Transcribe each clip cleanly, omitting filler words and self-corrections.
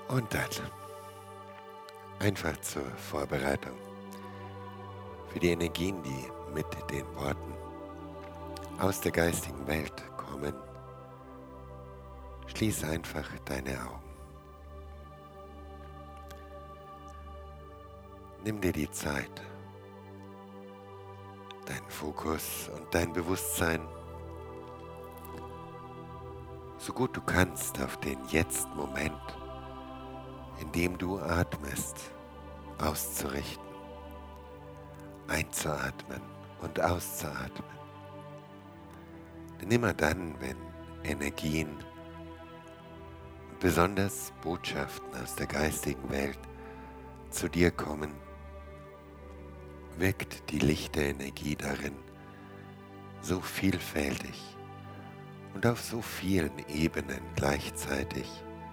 Und dann einfach zur Vorbereitung für die Energien, die mit den Worten aus der geistigen Welt kommen. Schließ einfach deine Augen. Nimm dir die Zeit, deinen Fokus und dein Bewusstsein so gut du kannst auf den Jetzt-Moment, in dem du atmest, auszurichten, einzuatmen und auszuatmen. Denn immer dann, wenn Energien und besonders Botschaften aus der geistigen Welt zu dir kommen, wirkt die lichte Energie darin so vielfältig und auf so vielen Ebenen gleichzeitig.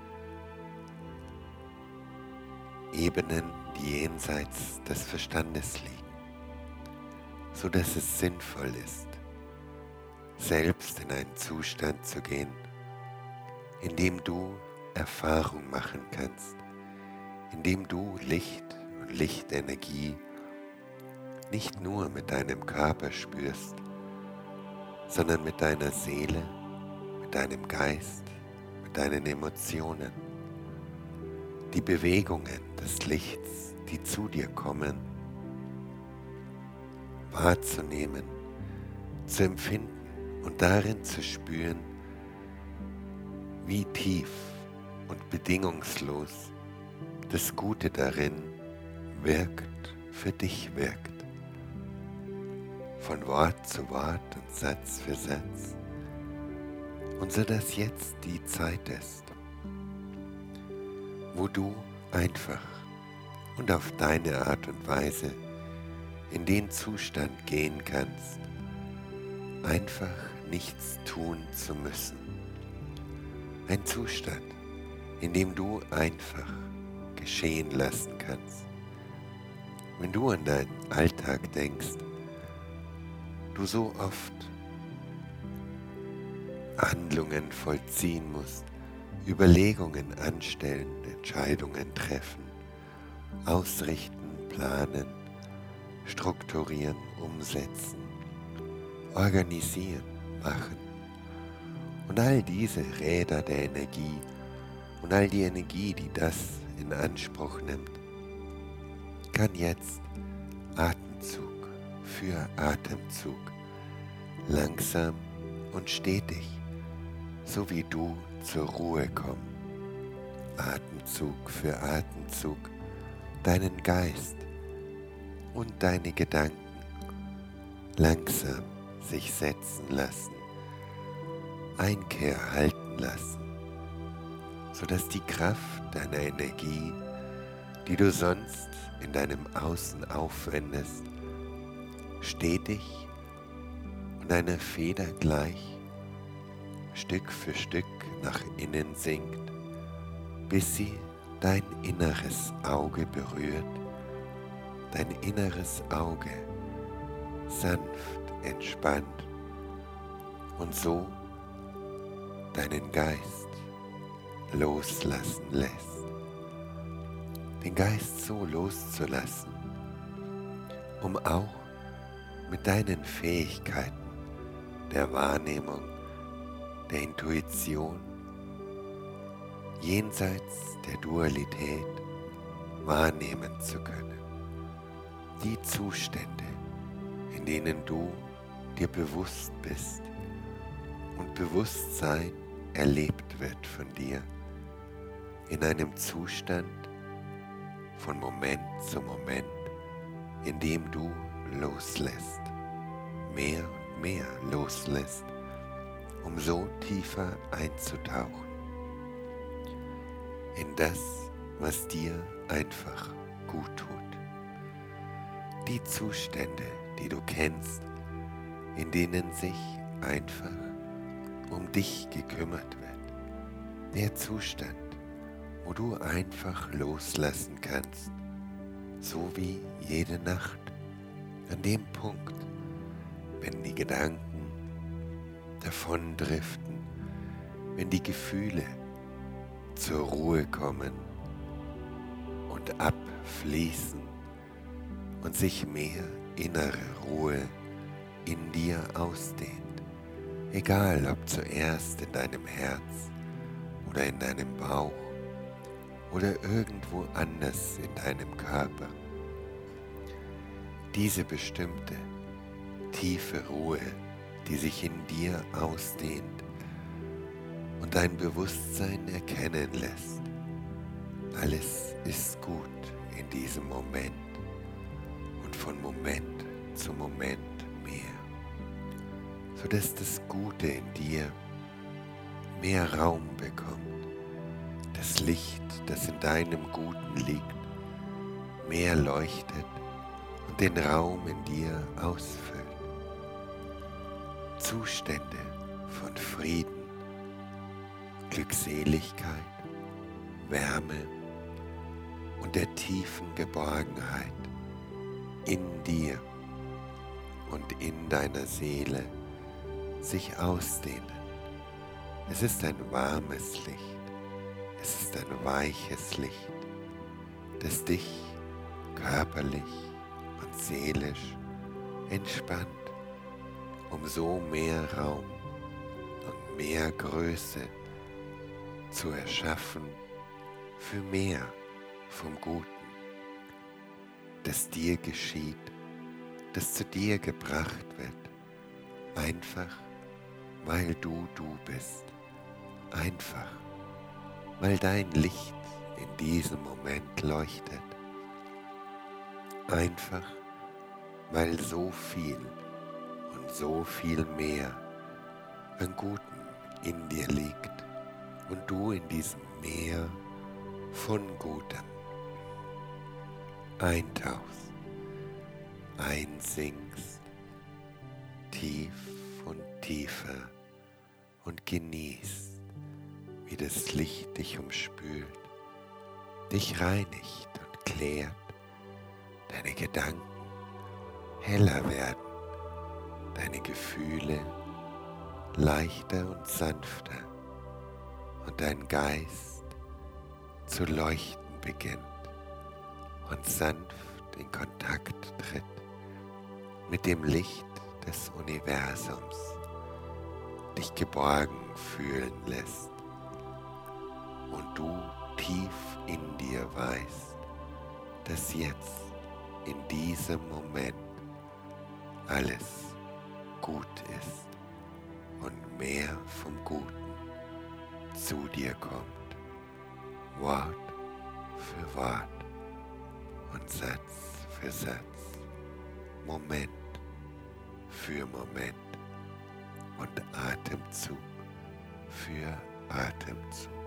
Ebenen, die jenseits des Verstandes liegen, so dass es sinnvoll ist, selbst in einen Zustand zu gehen, in dem du Erfahrung machen kannst, in dem du Licht und Lichtenergie nicht nur mit deinem Körper spürst, sondern mit deiner Seele, mit deinem Geist, mit deinen Emotionen. Die Bewegungen des Lichts, die zu dir kommen, wahrzunehmen, zu empfinden und darin zu spüren, wie tief und bedingungslos das Gute darin wirkt, für dich wirkt. Von Wort zu Wort und Satz für Satz. Und so dass jetzt die Zeit ist, wo du einfach und auf deine Art und Weise in den Zustand gehen kannst, einfach nichts tun zu müssen. Ein Zustand, in dem du einfach geschehen lassen kannst. Wenn du an deinen Alltag denkst, du so oft Handlungen vollziehen musst, Überlegungen anstellen, Entscheidungen treffen, ausrichten, planen, strukturieren, umsetzen, organisieren, machen. Und all diese Räder der Energie und all die Energie, die das in Anspruch nimmt, kann jetzt Atemzug für Atemzug, langsam und stetig, so wie du zur Ruhe kommen, Atemzug für Atemzug, deinen Geist und deine Gedanken langsam sich setzen lassen, Einkehr halten lassen, sodass die Kraft deiner Energie, die du sonst in deinem Außen aufwendest, stetig und einer Feder gleich Stück für Stück nach innen sinkt, bis sie dein inneres Auge berührt, dein inneres Auge sanft entspannt und so deinen Geist loslassen lässt. Den Geist so loszulassen, um auch mit deinen Fähigkeiten der Wahrnehmung, der Intuition, jenseits der Dualität wahrnehmen zu können. Die Zustände, in denen du dir bewusst bist und Bewusstsein erlebt wird von dir, in einem Zustand von Moment zu Moment, in dem du loslässt, mehr und mehr loslässt, um so tiefer einzutauchen in das, was dir einfach gut tut. Die Zustände, die du kennst, in denen sich einfach um dich gekümmert wird. Der Zustand, wo du einfach loslassen kannst, so wie jede Nacht, an dem Punkt, wenn die Gedanken davondriften, wenn die Gefühle zur Ruhe kommen und abfließen und sich mehr innere Ruhe in dir ausdehnt, egal ob zuerst in deinem Herz oder in deinem Bauch oder irgendwo anders in deinem Körper. Diese bestimmte, tiefe Ruhe, die sich in dir ausdehnt und dein Bewusstsein erkennen lässt, alles ist gut in diesem Moment und von Moment zu Moment mehr, sodass das Gute in dir mehr Raum bekommt, das Licht, das in deinem Guten liegt, mehr leuchtet und den Raum in dir ausfüllt. Zustände von Frieden, Glückseligkeit, Wärme und der tiefen Geborgenheit in dir und in deiner Seele sich ausdehnen. Es ist ein warmes Licht, es ist ein weiches Licht, das dich körperlich und seelisch entspannt, um so mehr Raum und mehr Größe zu erschaffen für mehr vom Guten, das dir geschieht, das zu dir gebracht wird, einfach weil du bist, einfach weil dein Licht in diesem Moment leuchtet, einfach weil so viel und so viel mehr an Guten in dir liegt und du in diesem Meer von Gutem eintauchst, einsinkst, tief und tiefer und genießt, wie das Licht dich umspült, dich reinigt und klärt, deine Gedanken heller werden, deine Gefühle leichter und sanfter und dein Geist zu leuchten beginnt und sanft in Kontakt tritt mit dem Licht des Universums, dich geborgen fühlen lässt und du tief in dir weißt, dass jetzt in diesem Moment alles gut ist und mehr vom Guten zu dir kommt, Wort für Wort und Satz für Satz, Moment für Moment und Atemzug für Atemzug.